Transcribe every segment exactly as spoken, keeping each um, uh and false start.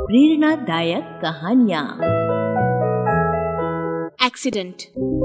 प्रेरणादायक कहानियाँ। एक्सीडेंट।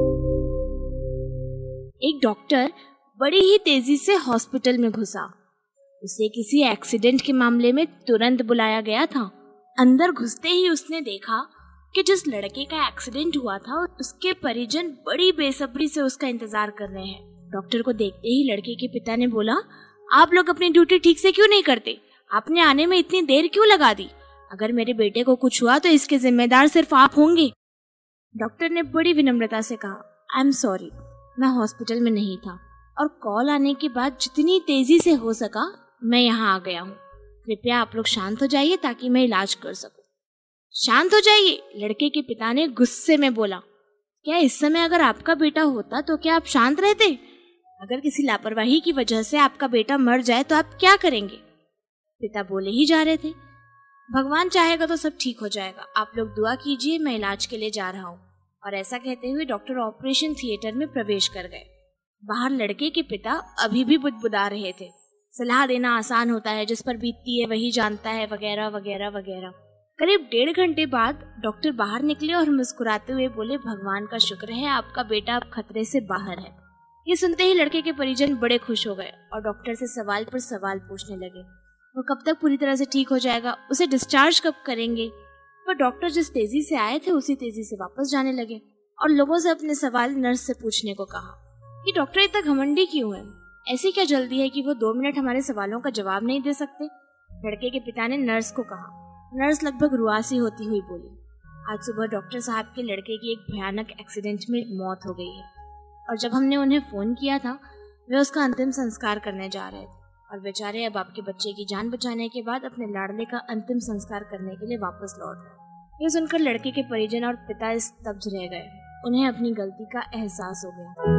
एक डॉक्टर बड़ी ही तेजी से हॉस्पिटल में घुसा। उसे किसी एक्सीडेंट के मामले में तुरंत बुलाया गया था। अंदर घुसते ही उसने देखा कि जिस लड़के का एक्सीडेंट हुआ था उसके परिजन बड़ी बेसब्री से उसका इंतजार कर रहे हैं। डॉक्टर को देखते ही लड़के के पिता ने बोला, आप लोग अपनी ड्यूटी ठीक से क्यों नहीं करते? आपने आने में इतनी देर क्यों लगा दी? अगर मेरे बेटे को कुछ हुआ तो इसके जिम्मेदार सिर्फ आप होंगे। डॉक्टर ने बड़ी विनम्रता से कहा, आई एम सॉरी, मैं हॉस्पिटल में नहीं था और कॉल आने के बाद जितनी तेजी से हो सका मैं यहाँ आ गया हूँ। कृपया आप लोग शांत हो जाइए ताकि मैं इलाज कर सकूं। शांत हो जाइए, लड़के के पिता ने गुस्से में बोला। क्या इस समय अगर आपका बेटा होता तो क्या आप शांत रहते? अगर किसी लापरवाही की वजह से आपका बेटा मर जाए तो आप क्या करेंगे? पिता बोले ही जा रहे थे, भगवान चाहेगा तो सब ठीक हो जाएगा, आप लोग दुआ कीजिए, मैं इलाज के लिए जा रहा हूँ। और ऐसा कहते हुए डॉक्टर ऑपरेशन थिएटर में प्रवेश कर गए। बाहर लड़के के पिता अभी भी बुदबुदा रहे थे। सलाह देना आसान होता है, जिस पर बीतती है वही जानता है, वगैरह वगैरह वगैरह। करीब डेढ़ घंटे बाद डॉक्टर बाहर निकले और मुस्कुराते हुए बोले, भगवान का शुक्र है आपका बेटा अब खतरे से बाहर है। ये सुनते ही लड़के के परिजन बड़े खुश हो गए और डॉक्टर से सवाल पर सवाल पूछने लगे। वो कब तक पूरी तरह से ठीक हो जाएगा, उसे डिस्चार्ज कब करेंगे? पर डॉक्टर जिस तेजी से आए थे उसी तेजी से वापस जाने लगे और लोगों से अपने सवाल नर्स से पूछने को कहा कि डॉक्टर इतना घमंडी क्यों है? ऐसी क्या जल्दी है कि वो दो मिनट हमारे सवालों का जवाब नहीं दे सकते? लड़के के पिता ने नर्स को कहा। नर्स लगभग रुआसी होती हुई बोली, आज सुबह डॉक्टर साहब के लड़के की एक भयानक एक्सीडेंट में मौत हो गई है और जब हमने उन्हें फोन किया था वे उसका अंतिम संस्कार करने जा रहे थे और बेचारे अब आपके बच्चे की जान बचाने के बाद अपने लाडले का अंतिम संस्कार करने के लिए वापस लौट रहे। ये सुनकर लड़के के परिजन और पिता स्तब्ध रह गए। उन्हें अपनी गलती का एहसास हो गया।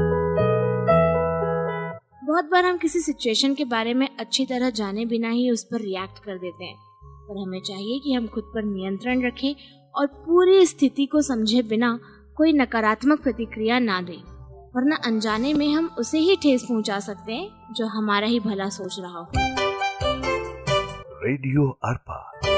बहुत बार हम किसी सिचुएशन के बारे में अच्छी तरह जाने बिना ही उस पर रिएक्ट कर देते हैं, पर हमें चाहिए कि हम खुद पर नियंत्रण रखें और पूरी स्थिति को समझे बिना कोई नकारात्मक प्रतिक्रिया ना दें, वरना अनजाने में हम उसे ही ठेस पहुंचा सकते हैं जो हमारा ही भला सोच रहा हो। रेडियो अर्पा।